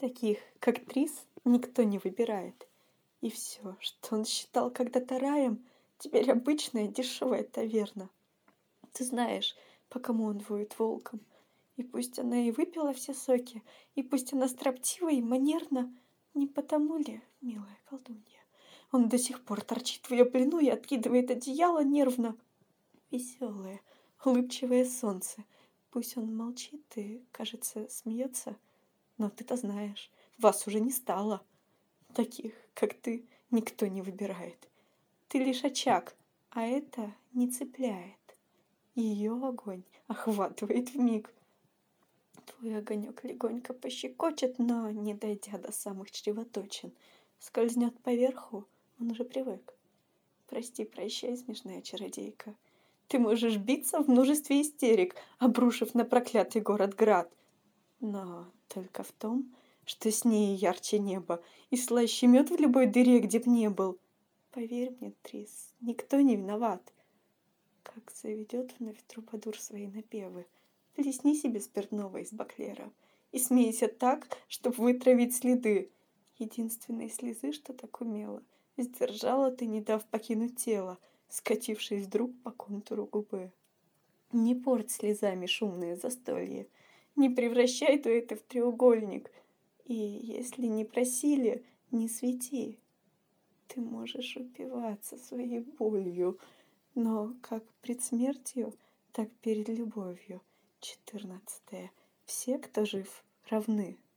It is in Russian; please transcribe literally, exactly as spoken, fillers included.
Таких, как Трис, никто не выбирает. И все, что он считал когда-то раем, теперь обычная дешевая таверна. Ты знаешь, по кому он воет волком. И пусть она и выпила все соки, и пусть она строптива и манерна, не потому ли, милая колдунья, он до сих пор торчит в ее плену и откидывает одеяло нервно. Веселое, улыбчивое солнце. Пусть он молчит и, кажется, смеется, но ты-то знаешь, вас уже не стало. Таких, как ты, никто не выбирает. Ты лишь очаг, а это не цепляет. Ее огонь охватывает вмиг. Твой огонек легонько пощекочет, но, не дойдя до самых чревоточин, скользнет поверху, он уже привык. Прости, прощай, смешная чародейка. Ты можешь биться в множестве истерик, обрушив на проклятый город град. Но только в том, что с ней ярче небо и слаще мед в любой дыре, где б не был. Поверь мне, Трис, никто не виноват. Как заведет вновь трубадур свои напевы, плесни себе спиртного из баклера и смейся так, чтоб вытравить следы. Единственной слезы, что так умела, сдержала ты, не дав покинуть тело, скатившись вдруг по контуру губы. Не порть слезами шумное застолье, не превращай дуэты в треугольник, и, если не просили, не свети. Ты можешь упиваться своей болью, но как пред смертью, так перед любовью. Четырнадцатое. Все, кто жив, равны.